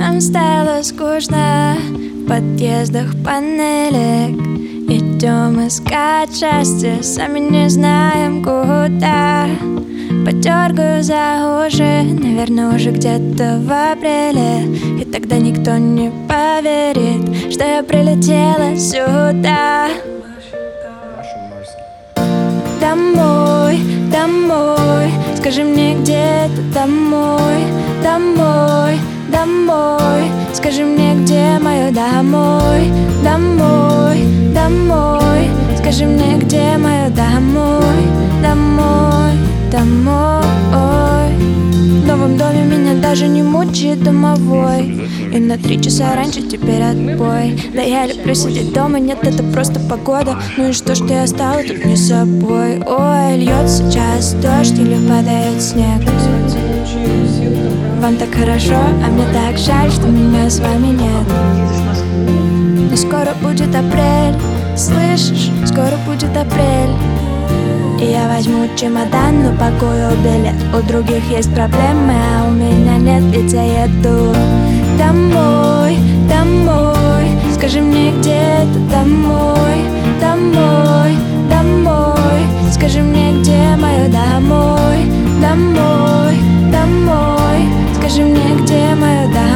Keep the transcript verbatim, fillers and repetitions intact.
Нам стало скучно в подъездах панелек. Идем искать счастье, сами не знаем куда. Подергаю за уши, наверное, уже где-то в апреле. И тогда никто не поверит, что я прилетела сюда. Домой, домой, скажи мне, где ты домой. Домой, домой, скажи мне, где мое домой. Домой, домой, скажи мне, где мое домой. Домой, домой. В новом доме меня даже не мучает домовой. И на три часа раньше теперь отбой. Да я люблю сидеть дома, нет, это просто погода. Ну и что, что я стала тут не собой. Ой, льет сейчас дождь или падает снег. Вам так хорошо, а мне так жаль, что меня с вами нет. Но скоро будет апрель, слышишь, скоро будет апрель. И я возьму чемодан, но пакую билет. У других есть проблемы, а у меня нет, ведь я еду домой, домой. Скажи мне, где ты домой. Домой, домой, скажи мне, где мое домой. Домой, домой, скажи мне, где мое домой.